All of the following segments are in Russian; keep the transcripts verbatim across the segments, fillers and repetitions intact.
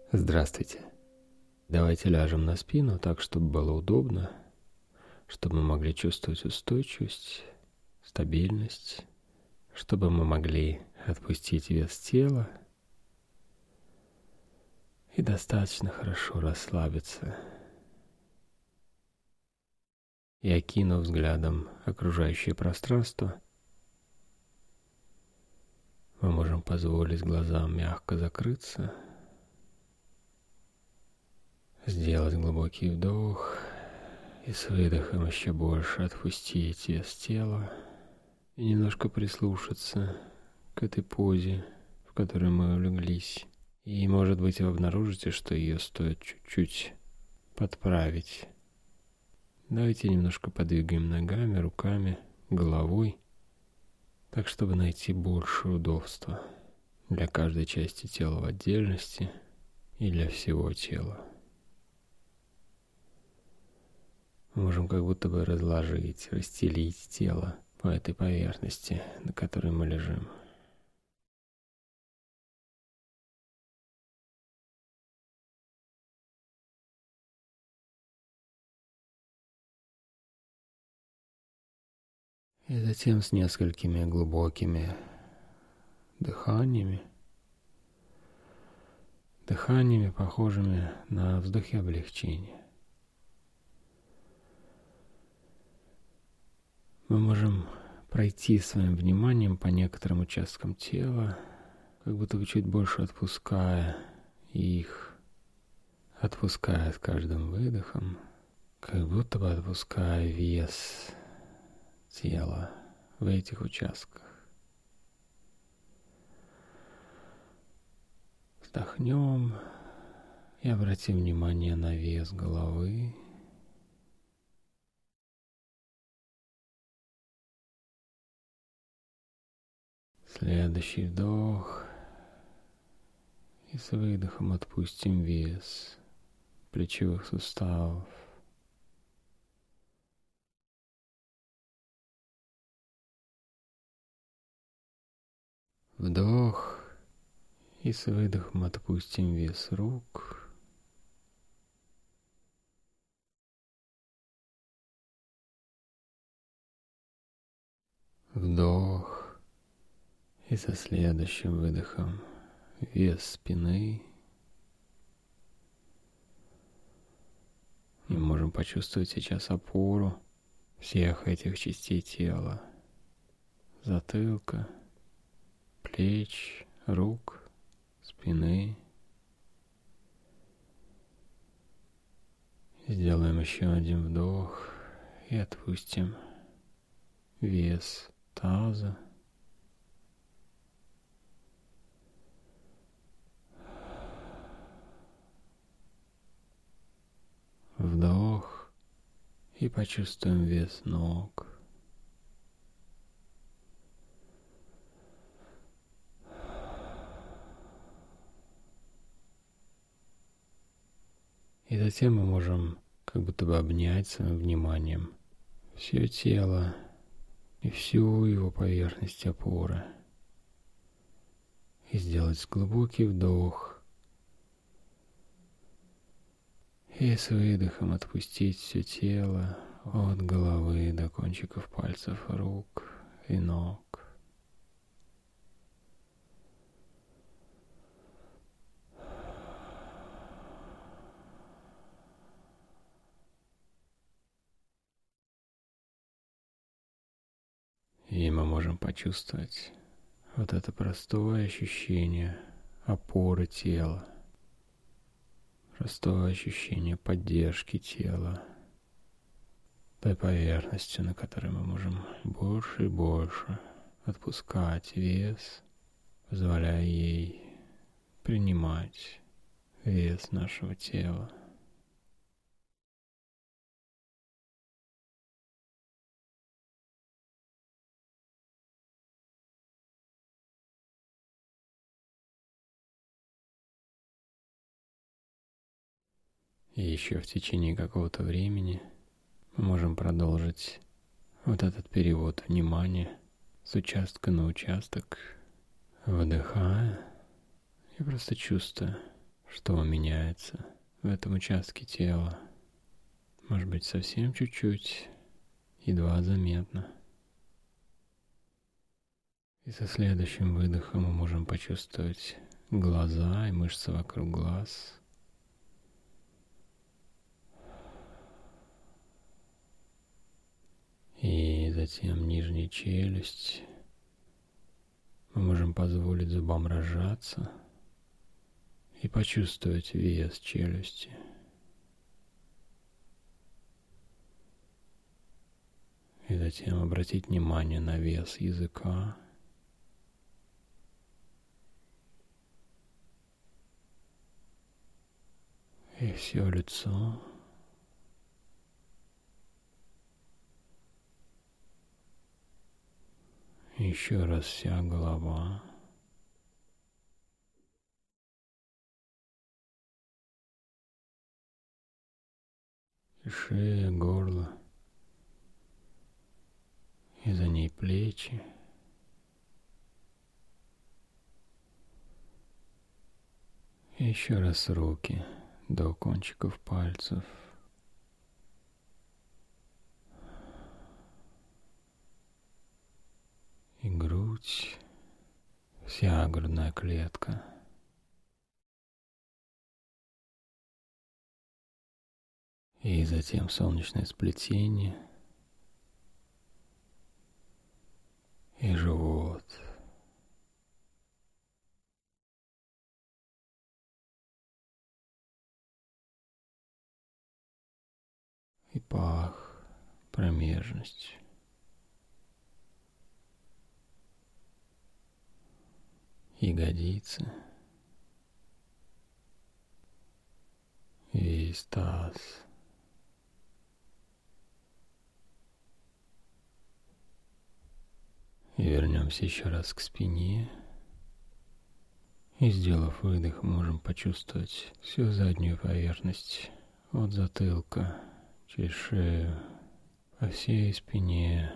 Здравствуйте. Давайте ляжем на спину так, чтобы было удобно, чтобы мы могли чувствовать устойчивость, стабильность, чтобы мы могли отпустить вес тела и достаточно хорошо расслабиться. И, окинув взглядом окружающее пространство, мы можем позволить глазам мягко закрыться, сделать глубокий вдох и с выдохом еще больше отпустить вес тела и немножко прислушаться к этой позе, в которой мы улеглись. И, может быть, вы обнаружите, что ее стоит чуть-чуть подправить. Давайте немножко подвигаем ногами, руками, головой, так, чтобы найти больше удобства для каждой части тела в отдельности и для всего тела. Мы можем как будто бы разложить, расстелить тело по этой поверхности, на которой мы лежим. И затем с несколькими глубокими дыханиями, дыханиями, похожими на вздохи облегчения, мы можем пройти своим вниманием по некоторым участкам тела, как будто бы чуть больше отпуская их, отпуская с каждым выдохом, как будто бы отпуская вес тела в этих участках. Вздохнем и обратим внимание на вес головы. Следующий вдох. И с выдохом отпустим вес плечевых суставов. Вдох. И с выдохом отпустим вес рук. Вдох. И со следующим выдохом вес спины. И можем почувствовать сейчас опору всех этих частей тела. Затылка, плеч, рук, спины. Сделаем еще один вдох и отпустим вес таза. Вдох и почувствуем вес ног. И затем мы можем как будто бы обнять своим вниманием все тело и всю его поверхность опоры. И сделать глубокий вдох. И с выдохом отпустить все тело от головы до кончиков пальцев рук и ног. И мы можем почувствовать вот это простое ощущение опоры тела. Простое ощущение поддержки тела, той поверхностью, на которой мы можем больше и больше отпускать вес, позволяя ей принимать вес нашего тела. И еще в течение какого-то времени мы можем продолжить вот этот перевод внимания с участка на участок, выдыхая и просто чувствуя что меняется в этом участке тела. Может быть, совсем чуть-чуть, едва заметно. И со следующим выдохом мы можем почувствовать глаза и мышцы вокруг глаз. И затем нижняя челюсть. Мы можем позволить зубам разжаться и почувствовать вес челюсти. И затем обратить внимание на вес языка. И все лицо. Еще раз вся голова. И шея, горло. И за ней плечи. И еще раз руки до кончиков пальцев. И грудь, вся грудная клетка. И затем солнечное сплетение. И живот. И пах, промежность. Ягодицы. Весь таз. И вернемся еще раз к спине. И, сделав выдох, можем почувствовать всю заднюю поверхность от затылка через шею по всей спине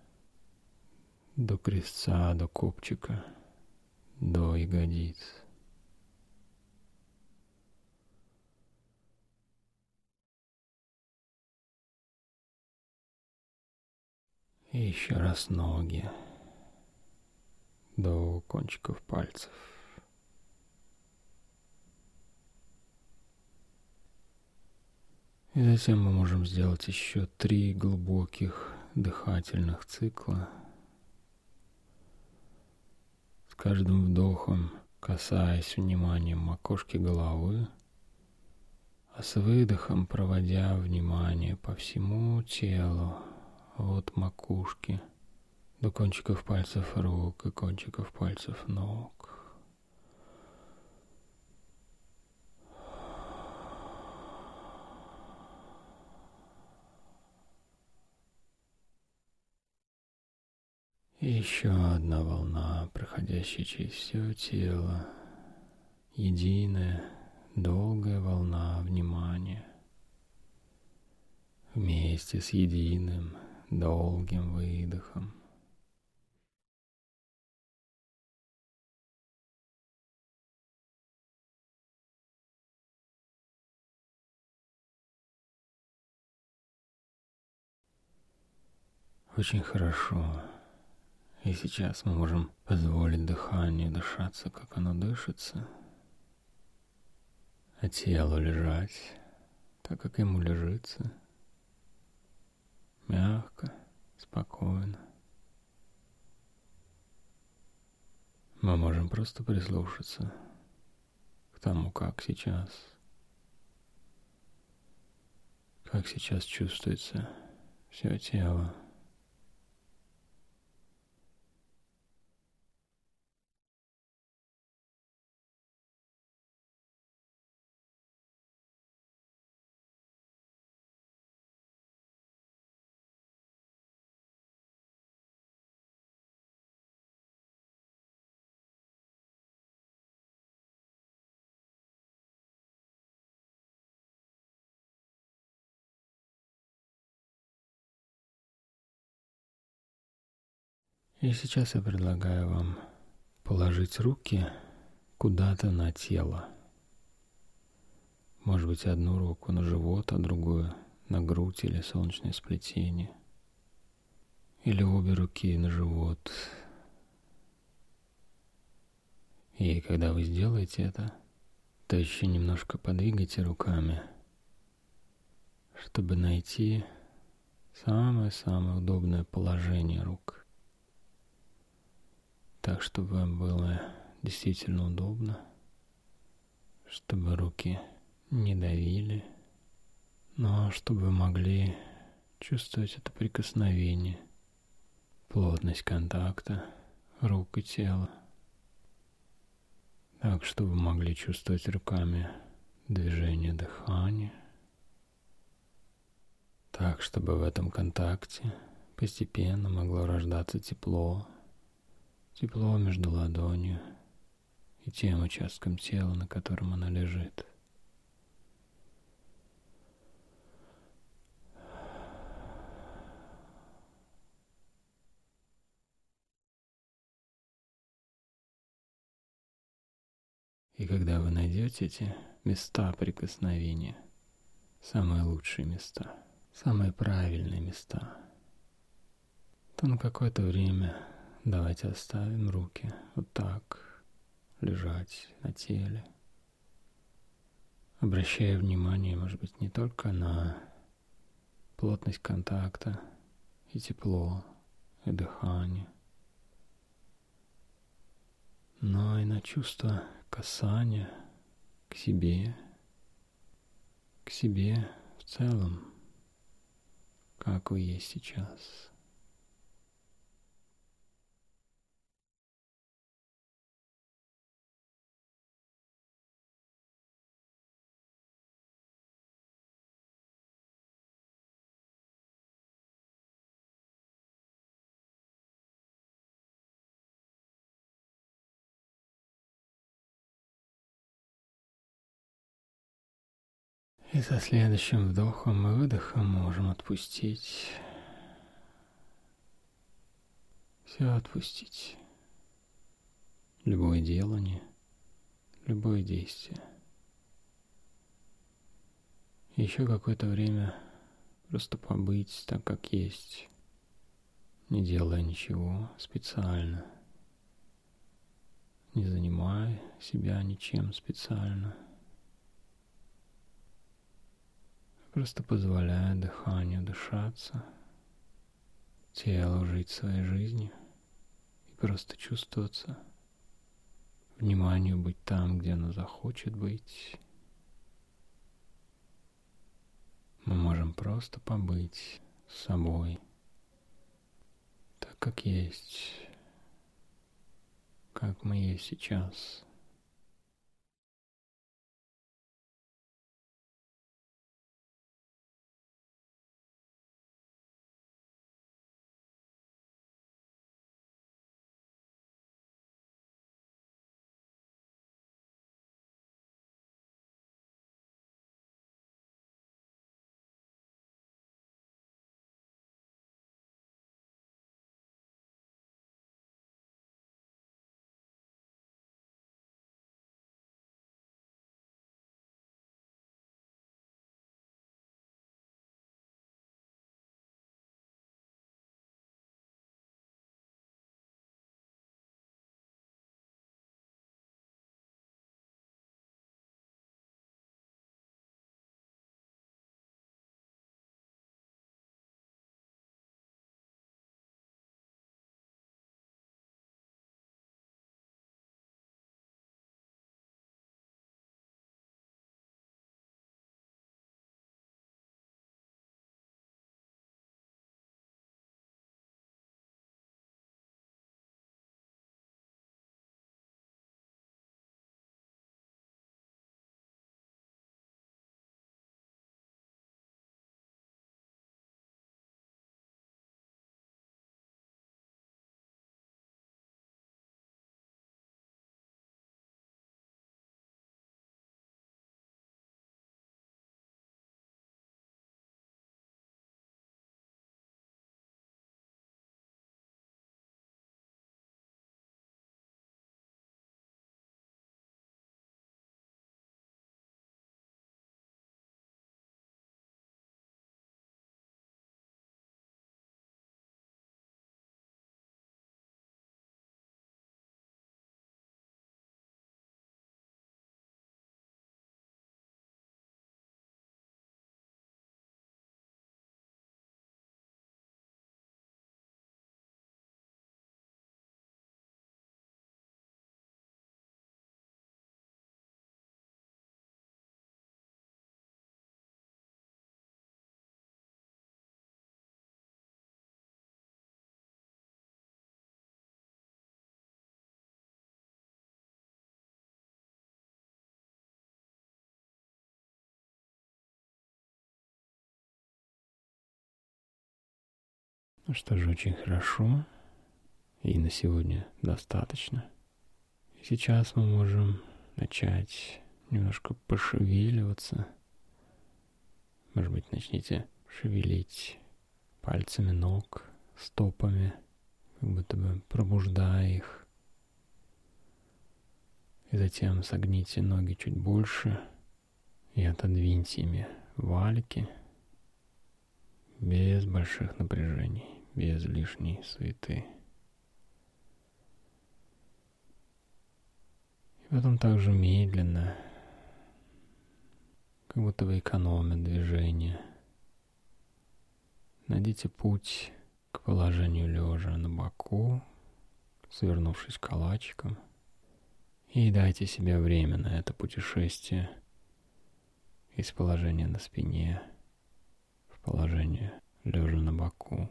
до крестца, до копчика, до ягодиц. И еще раз ноги до кончиков пальцев. И затем мы можем сделать еще три глубоких дыхательных цикла. С каждым вдохом касаясь вниманием макушки головы, а с выдохом проводя внимание по всему телу, от макушки до кончиков пальцев рук и кончиков пальцев ног. И еще одна волна, проходящая через все тело, единая, долгая волна внимания, вместе с единым, долгим выдохом. Очень хорошо. И сейчас мы можем позволить дыханию дышаться, как оно дышится, а телу лежать, так как ему лежится, мягко, спокойно. Мы можем просто прислушаться к тому, как сейчас, как сейчас чувствуется все тело. И сейчас я предлагаю вам положить руки куда-то на тело. Может быть, одну руку на живот, а другую на грудь или солнечное сплетение. Или обе руки на живот. И когда вы сделаете это, то еще немножко подвигайте руками, чтобы найти самое-самое удобное положение рук. Так, чтобы вам было действительно удобно, чтобы руки не давили, но чтобы вы могли чувствовать это прикосновение, плотность контакта рук и тела. Так, чтобы вы могли чувствовать руками движение дыхания. Так, чтобы в этом контакте постепенно могло рождаться тепло, тепло между ладонью и тем участком тела, на котором она лежит. И когда вы найдете эти места прикосновения, самые лучшие места, самые правильные места, то на какое-то время давайте оставим руки вот так лежать на теле, обращая внимание, может быть, не только на плотность контакта и тепло, и дыхание, но и на чувство касания к себе, к себе в целом, как вы есть сейчас. И со следующим вдохом и выдохом можем отпустить. Все отпустить. Любое делание, любое действие. Еще какое-то время просто побыть так, как есть, не делая ничего специально, не занимая себя ничем специально. Просто позволяя дыханию дышаться, телу жить своей жизнью и просто чувствоваться, вниманию быть там, где оно захочет быть. Мы можем просто побыть с собой, так как есть, как мы есть сейчас. Ну что же, очень хорошо. И на сегодня достаточно. И сейчас мы можем начать немножко пошевеливаться. Может быть, начните шевелить пальцами ног, стопами, как будто бы пробуждая их. И затем согните ноги чуть больше и отодвиньте ими валики без больших напряжений, без лишней суеты. И потом также медленно, как будто бы экономя движение, найдите путь к положению лежа на боку, свернувшись калачиком, и дайте себе время на это путешествие из положения на спине в положение лежа на боку.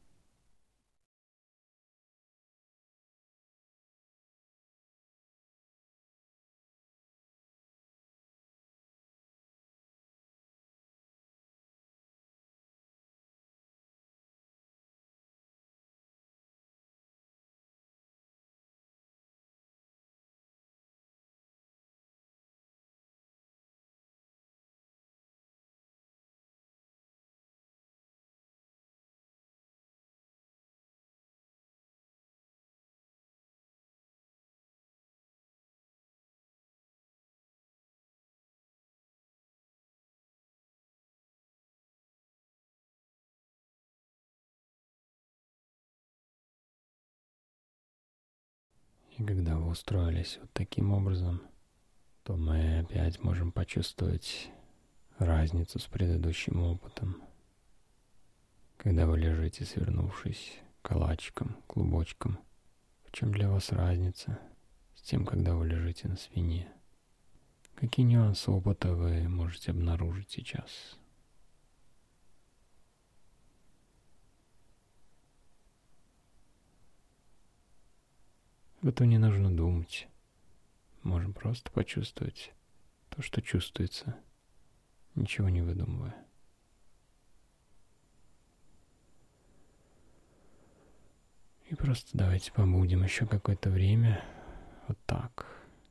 И когда вы устроились вот таким образом, то мы опять можем почувствовать разницу с предыдущим опытом. Когда вы лежите, свернувшись калачиком, клубочком, в чем для вас разница с тем, когда вы лежите на спине? Какие нюансы опыта вы можете обнаружить сейчас? Об этом не нужно думать. Можем просто почувствовать то, что чувствуется, ничего не выдумывая. И просто давайте побудем еще какое-то время вот так.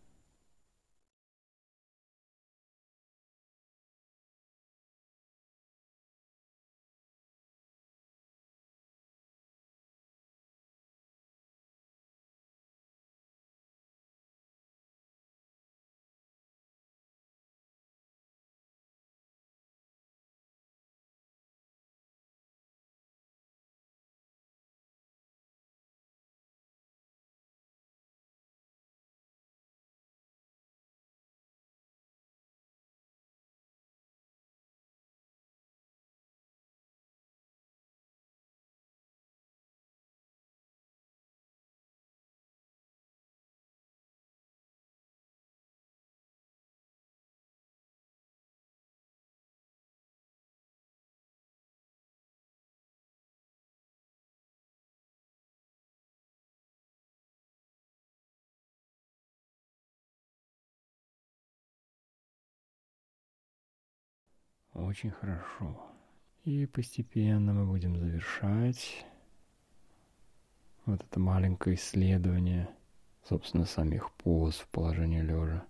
Очень хорошо. И постепенно мы будем завершать вот это маленькое исследование, собственно, самих поз в положении лежа.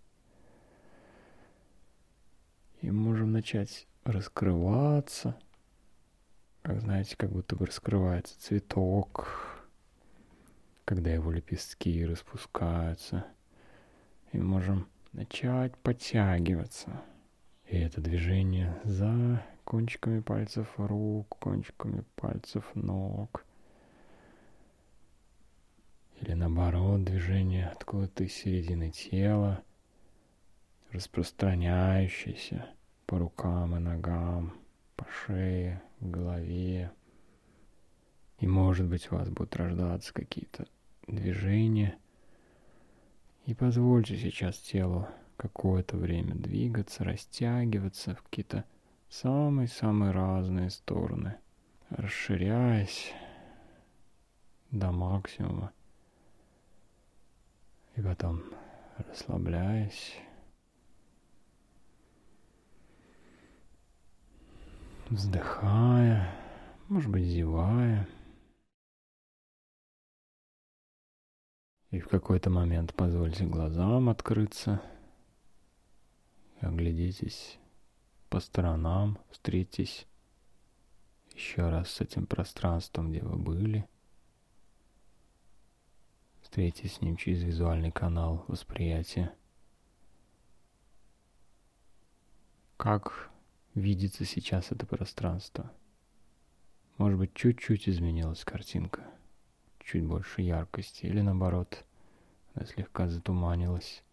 И можем начать раскрываться, как, знаете, как будто бы раскрывается цветок, когда его лепестки распускаются. И можем начать подтягиваться. И это движение за кончиками пальцев рук, кончиками пальцев ног. Или наоборот, движение откуда-то из середины тела, распространяющееся по рукам и ногам, по шее, голове. И, может быть, у вас будут рождаться какие-то движения. И позвольте сейчас телу какое-то время двигаться, растягиваться в какие-то самые-самые разные стороны, расширяясь до максимума. И потом расслабляясь, вздыхая, может быть, зевая. И в какой-то момент позвольте глазам открыться. И оглядитесь по сторонам, встретитесь еще раз с этим пространством, где вы были. Встретитесь с ним через визуальный канал восприятия. Как видится сейчас это пространство? Может быть, чуть-чуть изменилась картинка, чуть больше яркости, или наоборот, она слегка затуманилась.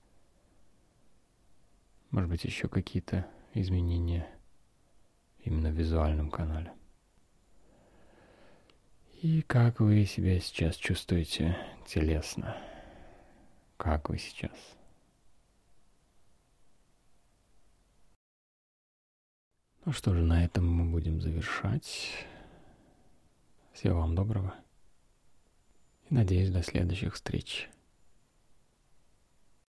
Может быть, еще какие-то изменения именно в визуальном канале. И как вы себя сейчас чувствуете телесно? Как вы сейчас? Ну что же, на этом мы будем завершать. Всего вам доброго. И надеюсь, до следующих встреч.